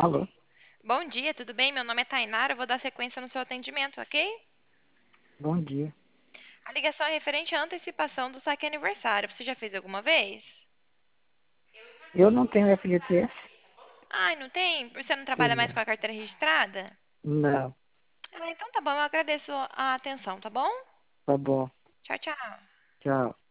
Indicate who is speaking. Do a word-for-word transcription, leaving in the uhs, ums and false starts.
Speaker 1: Alô,
Speaker 2: Bom dia, tudo bem? Meu nome é Tainara, eu vou dar sequência no seu atendimento, ok?
Speaker 1: bom dia.
Speaker 2: A ligação é referente à antecipação do saque aniversário. Você já fez alguma vez?
Speaker 1: Eu não tenho F G T S?
Speaker 2: Ai, não tem? Você não trabalha mais com
Speaker 1: Não.
Speaker 2: a carteira registrada?
Speaker 1: Não,
Speaker 2: Ah, então tá bom, eu agradeço a atenção, tá bom?
Speaker 1: tá bom.
Speaker 2: Tchau, tchau.
Speaker 1: Tchau.